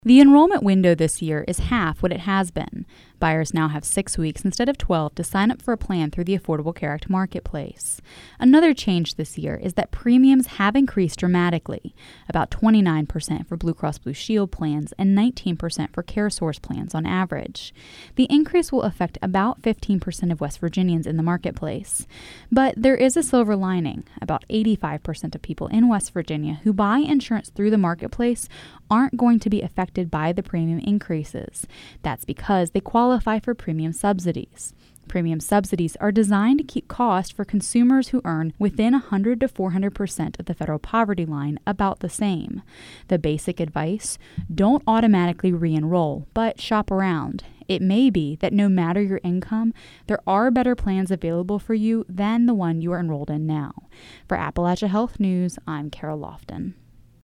The enrollment window this year is half what it has been. Buyers now have 6 weeks instead of 12 to sign up for a plan through the Affordable Care Act marketplace. Another change this year is that premiums have increased dramatically, about 29% for Blue Cross Blue Shield plans and 19% for CareSource plans on average. The increase will affect about 15% of West Virginians in the marketplace. But there is a silver lining. About 85% of people in West Virginia who buy insurance through the marketplace aren't going to be affected by the premium increases. That's because they qualify for premium subsidies. Premium subsidies are designed to keep costs for consumers who earn within 100 to 400% of the federal poverty line about the same. The basic advice: don't automatically re-enroll, but shop around. It may be that no matter your income, there are better plans available for you than the one you are enrolled in now. For Appalachia Health News, I'm Carol Lofton.